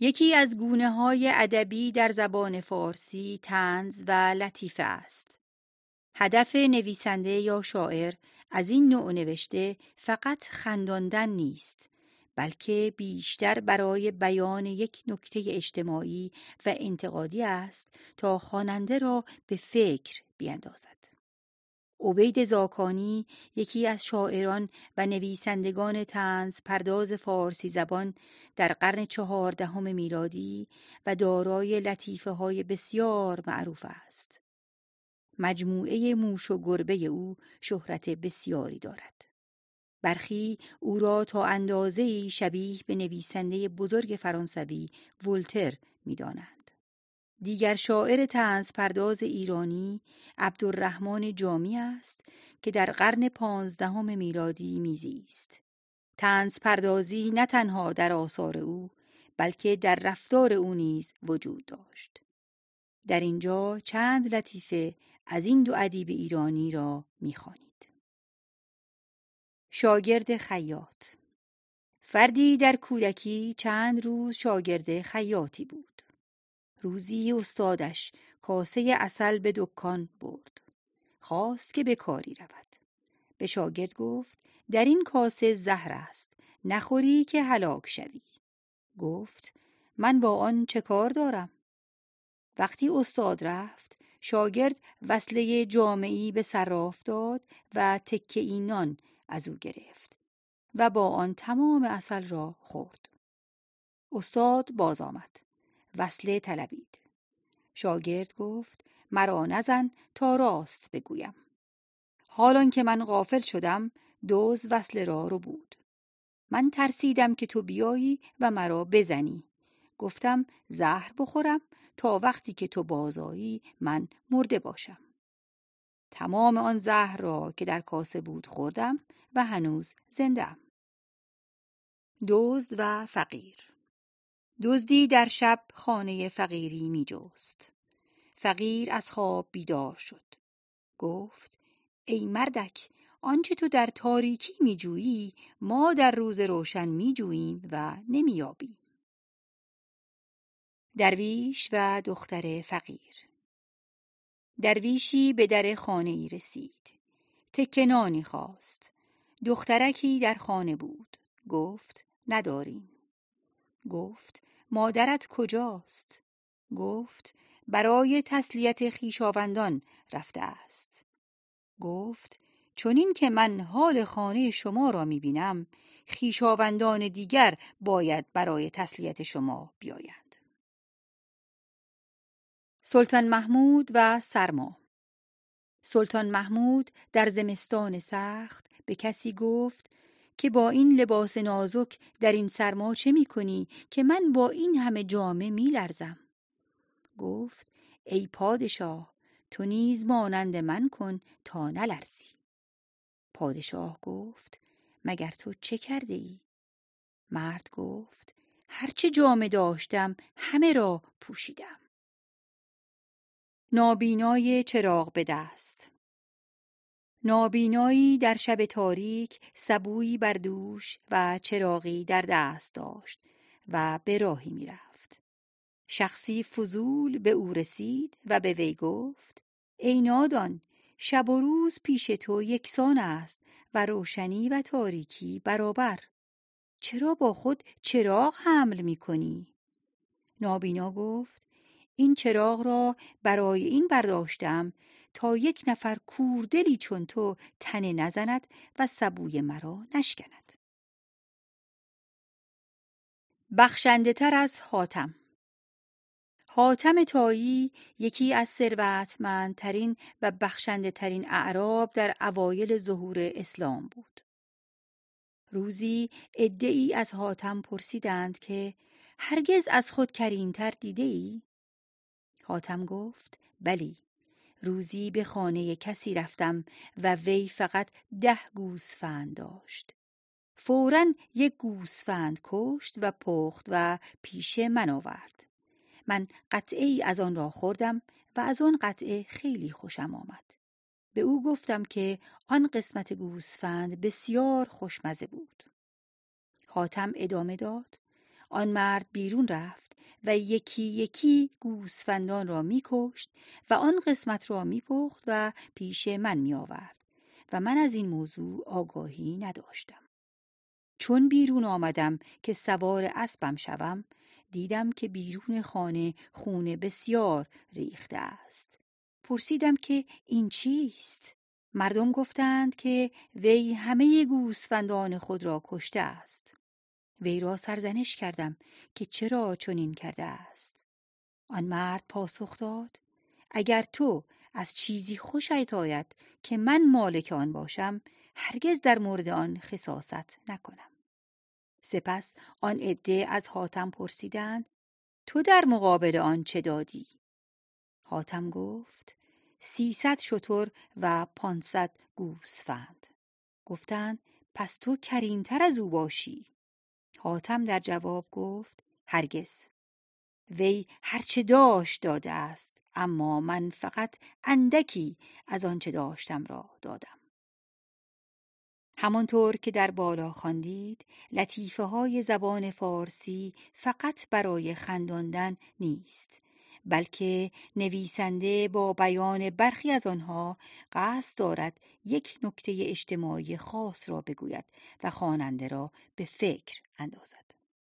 یکی از گونه‌های ادبی در زبان فارسی طنز و لطیفه است. هدف نویسنده یا شاعر از این نوع نوشته فقط خنداندن نیست، بلکه بیشتر برای بیان یک نکته اجتماعی و انتقادی است تا خواننده را به فکر بیندازد. عبید زاکانی یکی از شاعران و نویسندگان طنز پرداز فارسی زبان در قرن 14 میلادی و دارای لطیفه‌های بسیار معروف است. مجموعه موش و گربه او شهرت بسیاری دارد. برخی او را تا اندازه‌ای شبیه به نویسنده بزرگ فرانسوی ولتر می‌دانند. دیگر شاعر طنز پرداز ایرانی عبدالرحمن جامی است که در قرن 15 میلادی میزیست. طنز پردازی نه تنها در آثار او بلکه در رفتار او نیز وجود داشت. در اینجا چند لطیفه از این دو ادیب ایرانی را می‌خوانید. شاگرد خیاط. فردی در کودکی چند روز شاگرد خیاطی بود. روزی استادش کاسه عسل به دکان برد. خواست که به کاری رود. به شاگرد گفت در این کاسه زهر است، نخوری که هلاک شوی. گفت من با آن چه کار دارم؟ وقتی استاد رفت، شاگرد وصله جامه‌ای به صراف داد و تکه‌ای نان از او گرفت و با آن تمام عسل را خورد. استاد باز آمد. وصله طلبید. شاگرد گفت مرا نزن تا راست بگویم. حالان که من غافل شدم دزد وصله را رو بود. من ترسیدم که تو بیایی و مرا بزنی. گفتم زهر بخورم تا وقتی که تو بازایی من مرده باشم. تمام آن زهر را که در کاسه بود خوردم و هنوز زنده‌ام. دزد و فقیر. دزدی در شب خانه فقیری می جست. فقیر از خواب بیدار شد. گفت ای مردک، آنچه تو در تاریکی می جویی ما در روز روشن می جوییم و نمی یابیم. درویش و دختر فقیر. درویشی به در خانه ای رسید. تکه نانی خواست. دخترکی در خانه بود. گفت نداریم. گفت مادرت کجاست؟ گفت برای تسلیت خویشاوندان رفته است. گفت چنین که من حال خانه شما را می‌بینم، خویشاوندان دیگر باید برای تسلیت شما بیایند. سلطان محمود و سرما. سلطان محمود در زمستان سخت به کسی گفت که با این لباس نازک در این سرما چه می کنی که من با این همه جامه می لرزم؟ گفت ای پادشاه، تو نیز مانند من کن تا نلرزی. پادشاه گفت مگر تو چه کرده ای؟ مرد گفت هرچه جامه داشتم همه را پوشیدم. نابینای چراغ به دست. نابینایی در شب تاریک سبویی بر دوش و چراغی در دست داشت و به راهی می رفت. شخصی فضول به او رسید و به وی گفت ای نادان، شب و روز پیش تو یکسان است و روشنی و تاریکی برابر. چرا با خود چراغ حمل می کنی؟ نابینا گفت این چراغ را برای این برداشتم تا یک نفر کوردلی چون تو تنه نزند و سبوی مرا نشکند. بخشنده تر از حاتم. حاتم طایی یکی از ثروتمندترین و بخشنده ترین اعراب در اوایل ظهور اسلام بود. روزی عده‌ای از حاتم پرسیدند که هرگز از خود کریم‌تر دیده ای؟ حاتم گفت بلی. روزی به خانه کسی رفتم و وی فقط 10 گوسفند داشت. فوراً یک گوسفند کشت و پخت و پیش من آورد. من قطعه‌ای از آن را خوردم و از آن قطعه خیلی خوشم آمد. به او گفتم که آن قسمت گوسفند بسیار خوشمزه بود. حاتم ادامه داد آن مرد بیرون رفت و یکی یکی گوسفندان را می‌کشت و آن قسمت را می‌پخت و پیش من می‌آورد و من از این موضوع آگاهی نداشتم. چون بیرون آمدم که سوار اسبم شوم، دیدم که بیرون خانه خون بسیار ریخته است. پرسیدم که این چیست؟ مردم گفتند که وی همه گوسفندان خود را کشته است. وی را سرزنش کردم که چرا چنین کرده است. آن مرد پاسخ داد: اگر تو از چیزی خوشت آید که من مالک آن باشم، هرگز در مورد آن خساست نکنم. سپس آن عده از حاتم پرسیدند: تو در مقابل آن چه دادی؟ حاتم گفت: 300 شتر و 500 گوسفند. گفتند: پس تو کریمتر از او باشی. حاتم در جواب گفت: هرگز. وی هرچه داشت داده است، اما من فقط اندکی از آنچه داشتم را دادم. همانطور که در بالا خواندید، لطیفه های زبان فارسی فقط برای خنداندن نیست، بلکه نویسنده با بیان برخی از آنها قصد دارد یک نکته اجتماعی خاص را بگوید و خواننده را به فکر اندازد.